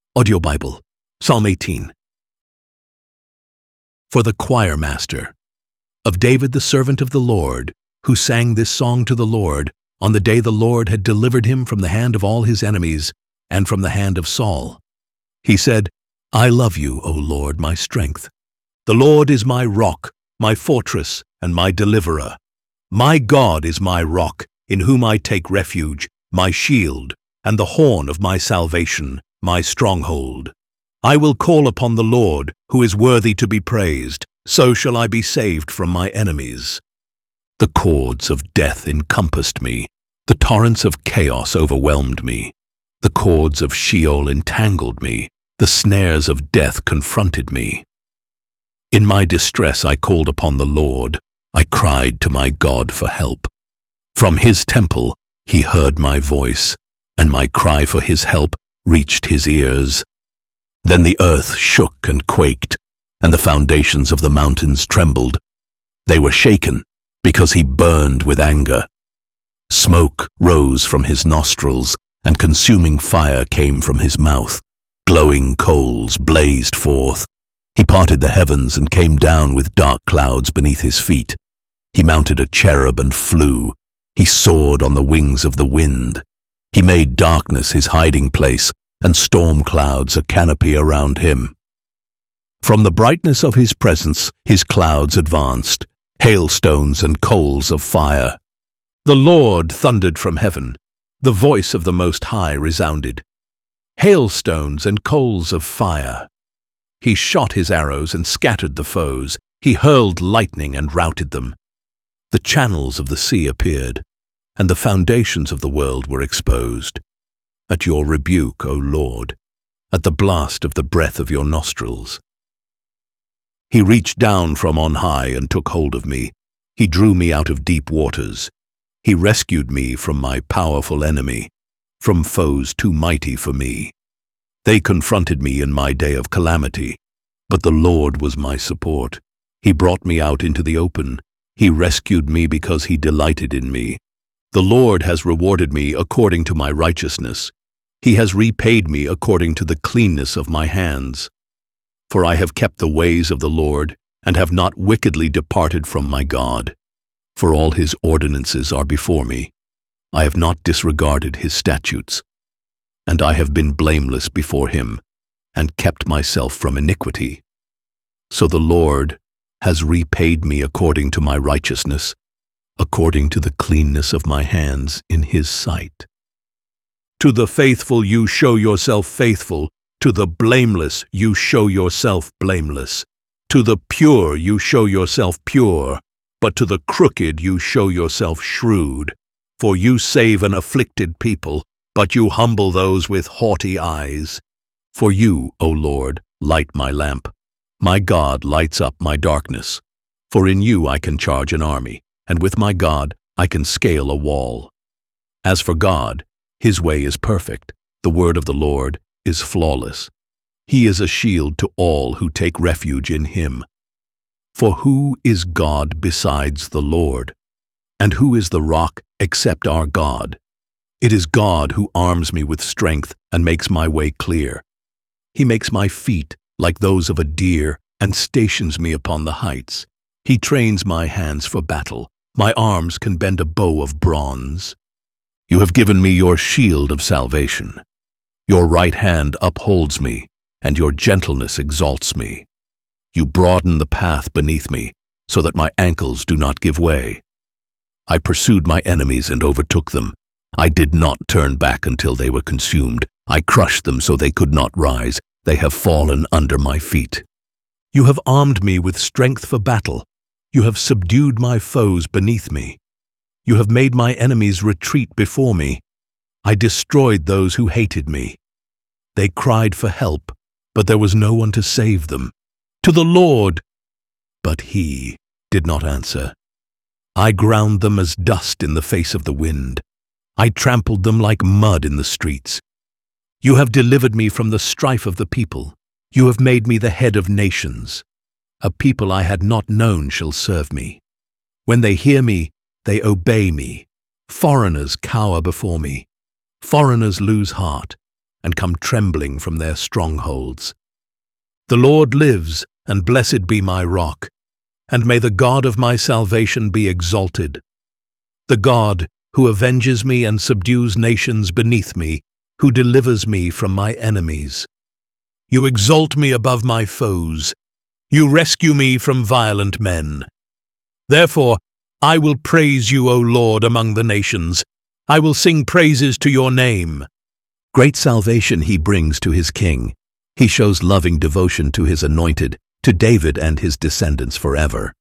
Audio Bible, Psalm 18. For the choir master, of David the servant of the Lord, who sang this song to the Lord on the day the Lord had delivered him from the hand of all his enemies and from the hand of Saul. He said, I love you, O Lord, my strength. The Lord is my rock, my fortress, and my deliverer. My God is my rock, in whom I take refuge, my shield, and the horn of my salvation, my stronghold. I will call upon the Lord, who is worthy to be praised. So shall I be saved from my enemies. The cords of death encompassed me. The torrents of chaos overwhelmed me. The cords of Sheol entangled me. The snares of death confronted me. In my distress I called upon the Lord. I cried to my God for help. From his temple he heard my voice, and my cry for his help reached his ears. Then the earth shook and quaked, and the foundations of the mountains trembled. They were shaken because he burned with anger. Smoke rose from his nostrils, and consuming fire came from his mouth. Glowing coals blazed forth. He parted the heavens and came down with dark clouds beneath his feet. He mounted a cherub and flew. He soared on the wings of the wind. He made darkness his hiding place, and storm clouds a canopy around him. From the brightness of his presence his clouds advanced, hailstones and coals of fire. The Lord thundered from heaven. The voice of the Most High resounded. Hailstones and coals of fire. He shot his arrows and scattered the foes. He hurled lightning and routed them. The channels of the sea appeared, and the foundations of the world were exposed. At your rebuke, O Lord, at the blast of the breath of your nostrils. He reached down from on high and took hold of me. He drew me out of deep waters. He rescued me from my powerful enemy, from foes too mighty for me. They confronted me in my day of calamity, but the Lord was my support. He brought me out into the open. He rescued me because he delighted in me. The Lord has rewarded me according to my righteousness. He has repaid me according to the cleanness of my hands. For I have kept the ways of the Lord, and have not wickedly departed from my God. For all his ordinances are before me. I have not disregarded his statutes. And I have been blameless before him, and kept myself from iniquity. So the Lord has repaid me according to my righteousness, according to the cleanness of my hands in his sight. To the faithful you show yourself faithful, to the blameless you show yourself blameless. To the pure you show yourself pure, but to the crooked you show yourself shrewd. For you save an afflicted people, but you humble those with haughty eyes. For you, O Lord, light my lamp. My God lights up my darkness. For in you I can charge an army, and with my God I can scale a wall. As for God, his way is perfect. The word of the Lord is flawless. He is a shield to all who take refuge in him. For who is God besides the Lord? And who is the rock except our God? It is God who arms me with strength and makes my way clear. He makes my feet like those of a deer and stations me upon the heights. He trains my hands for battle. My arms can bend a bow of bronze. You have given me your shield of salvation. Your right hand upholds me, and your gentleness exalts me. You broaden the path beneath me, so that my ankles do not give way. I pursued my enemies and overtook them. I did not turn back until they were consumed. I crushed them so they could not rise. They have fallen under my feet. You have armed me with strength for battle. You have subdued my foes beneath me. You have made my enemies retreat before me. I destroyed those who hated me. They cried for help, but there was no one to save them. To the Lord, but he did not answer. I ground them as dust in the face of the wind. I trampled them like mud in the streets. You have delivered me from the strife of the people. You have made me the head of nations. A people I had not known shall serve me. When they hear me, they obey me. Foreigners cower before me. Foreigners lose heart, and come trembling from their strongholds. The Lord lives, and blessed be my rock, and may the God of my salvation be exalted. The God who avenges me and subdues nations beneath me, who delivers me from my enemies. You exalt me above my foes. You rescue me from violent men. Therefore, I will praise you, O Lord, among the nations. I will sing praises to your name. Great salvation he brings to his king. He shows loving devotion to his anointed, to David and his descendants forever.